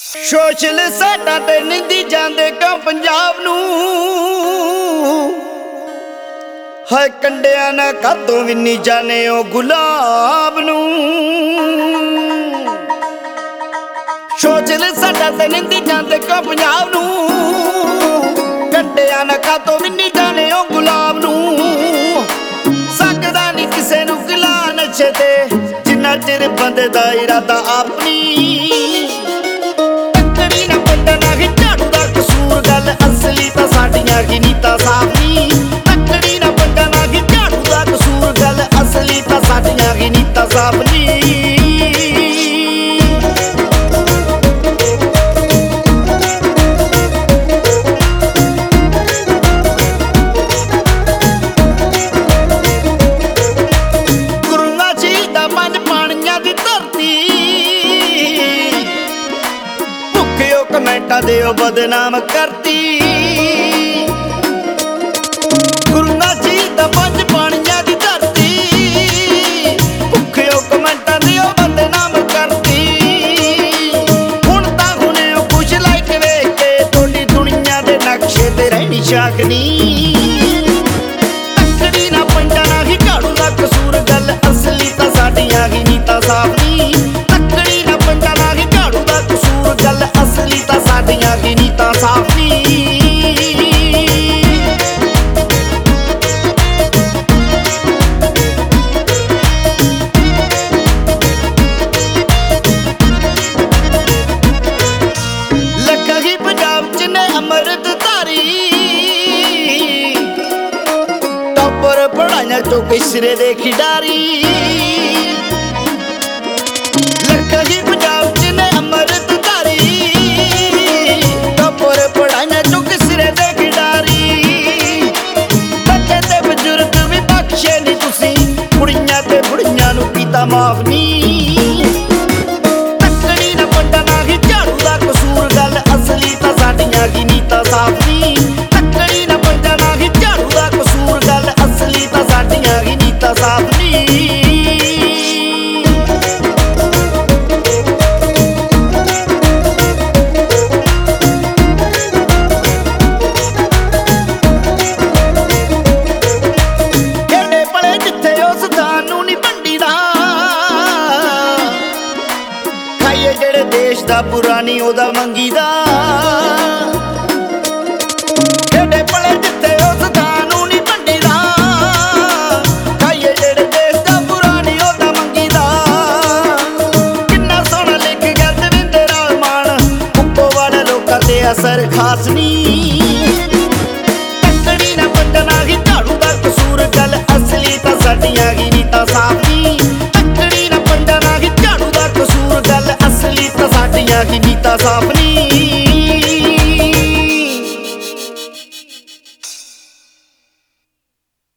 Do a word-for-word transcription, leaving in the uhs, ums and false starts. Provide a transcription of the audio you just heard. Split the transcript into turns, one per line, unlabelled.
Social ਸਾਡਾ ਤੇ ਨਿੰਦੀ ਜਾਂਦੇ ਕਿਉਂ ਪੰਜਾਬ ਨੂੰ ਹਾਏ ਕੰਡਿਆਂ ਨਾ ਕਾਤੋਂ ਵੀ ਨਹੀਂ ਜਾਣੇ ਉਹ ਗੁਲਾਬ ਨੂੰ। ਸੋਸ਼ਲ ਸਾਡਾ ਤੇ ਨਿੰਦੀ ਜਾਂਦੇ ਕਿਉਂ ਪੰਜਾਬ ਨੂੰ ਕੰਡਿਆਂ ਨਾ ਕਾਤੋਂ ਵੀ ਨਹੀਂ ਜਾਣੇ ਉਹ ਗੁਲਾਬ ਨੂੰ। ਸਕਦਾ ਨਹੀਂ ਕਿਸੇ ਨੂੰ ਗਿਲਾ ਨਸ਼ੇ ਤੇ ਜਿੰਨਾ ਚਿਰ ਬੰਦੇ ਦਾ ਇਰਾਦਾ ਆਪਣੀ। ਅਸਲੀ ਤਾਂ ਸਾਡੀਆਂ ਕੀ ਨੀਤਾਂ ਸਾਫ਼ ਨੀ ਤੱਕੜੀ ਨਾ ਬੰਦਾ ਨਾ ਕਿ ਝਾੜੂ ਦਾ ਕਸੂਰ ਗੱਲ ਅਸਲੀ ਤਾਂ ਸਾਡੀਆਂ ਕੀ ਨੀਤਾਂ ਸਾਫ਼ ਨੀ। ਗੁਰੂਆਂ ਸ਼ਹੀਦਾਂ ਪੰਜ ਪਾਣੀਆਂ ਦੀ ਧਰਤੀ ਭੁੱਖਿਓ ਕਮੈਂਟਾਂ ਦੇ ਉਹ ਬਦਨਾਮ ਕਰਤੀ। ਗੁਰੂਆਂ ਸ਼ਹੀਦਾਂ ਪੰਜ ਪਾਣੀਆਂ ਦੀ ਧਰਤੀ ਭੁੱਖਿਓ ਕਮੈਂਟਾਂ ਦੇ ਉਹ ਬਦਨਾਮ ਕਰਤੀ। ਹੁਣ ਤਾਂ ਹੁਣੇ ਉਹ ਕੁਛ ਲਾਈਕ ਵੇਖ ਕੇ ਤੁਹਾਡੀ ਦੁਨੀਆ ਦੇ ਨਕਸ਼ੇ ਤੇ ਰਹਿਣੀ ਸ਼ਾਕਨੀ। ਤੱਕੜੀ ਨਾ ਪੰਜਾ ਨਾ ਹੀ ਝਾੜੂ ਦਾ ਕਸੂਰ ਗੱਲ ਅਸਲੀ ਤਾਂ ਸਾਡੀਆਂ ਹੀ ਨੀਤਾਂ ਸਾਫ਼ ਨੀ। ਤੱਕੜੀ ਨਾ ਪੰਜਾ ਨਾ ਹੀ ਝਾੜੂ ਦਾ ਕਸੂਰ ਗੱਲ ਅਸਲੀ ਤਾਂ ਸਾਡੀਆਂ ਹੀ ਨੀਤਾਂ ਸਾਫ਼ ਨੀ। ਟੱਪਰ ਪੜਾਈਆਂ ਚੋਂ ਕਿਸਰੇ ਦੇ ਖਿਡਾਰੀ ਲੱਖਾਂ ਹੀ ਪੰਜਾਬ ਚ ਨੇ ਅੰਮ੍ਰਿਤ ਧਾਰੀ। ਟੱਪਰ ਪੜਾਈਆਂ ਚੋਂ ਕਿਸਰੇ ਦੇ ਖਿਡਾਰੀ ਬੱਚੇ ਤੇ ਬਜ਼ੁਰਗ ਵੀ ਬਖਸ਼ੇ ਨੀ ਤੁਸੀਂ ਕੁੜੀਆਂ ਤੇ ਬੁੜੀਆਂ ਨੂੰ ਕੀਤਾ ਮਾਫ ਨੀ। ਤੱਕੜੀ ਨਾ ਬੰਦਾ ਨਾ ਹੀ ਝਾੜੂ ਦਾ ਕਸੂਰ ਗੱਲ ਅਸਲੀ ਤਾਂ ਸਾਡੀਆਂ ਕੀ ਨੀਤਾਂ ਸਾਫ਼ ਨੀ। ਤੱਕੜੀ ਨਾ ਬੰਦਾ ਨਾ ਹੀ ਝਾੜੂ ਦਾ ਕਸੂਰ ਗੱਲ ਅਸਲੀ ਤਾਂ ਸਾਡੀਆਂ ਕੀ ਨੀਤਾਂ ਸਾਫ਼ ਨੀ। ਕਿਹੜੇ ਭਲੇ ਜਿੱਥੇ ਉਸ ਥਾਂ ਨੂੰ ਨੀ ਵੰਡੀਦਾ ਖਾਈਏ ਜਿਹੜੇ ਦੇਸ਼ ਦਾ ਬੁਰਾ ਨੀ ਉਹਦਾ ਮੰਗੀਦਾ। ਕਿਹੜੇ ਭਲੇ ਜਿੱਥੇ ਉਸ ਥਾਂ ਨੂੰ ਨੀ ਵੰਡੀਦਾ ਖਾਈਏ ਜਿਹੜੇ ਦੇਸ਼ ਦਾ ਬੁਰਾ ਨੀ ਉਹਦਾ ਮੰਗੀਦਾ। ਕਿੰਨਾ ਸੋਹਣਾ ਲਿਖ ਗਿਆ ਦਵਿੰਦਰ ਮਾਨ ਉੱਪੋ ਵਾਲੇ ਲੋਕਾਂ ਤੇ ਅਸਰ ਖਾਸ ਨੀ। ਤੱਕੜੀ ਨਾ ਬੰਦਾ ਨਾ ਹੀ ਝਾੜੂ ਦਾ ਕਸੂਰ ਗੱਲ ਅਸਲੀ ਤਾਂ ਸਾਡੀਆਂ ਕੀ ਨੀਤਾਂ ਸਾਫ਼ ਨੀ। ਤੱਕੜੀ ਨਾ ਬੰਦਾ ਨਾ ਹੀ ਝਾੜੂ ਦਾ ਕਸੂਰ ਗੱਲ ਅਸਲੀ ਤਾਂ ਸਾਡੀਆਂ ਕੀ ਨੀਤਾਂ ਸਾਫ਼ ਨੀ।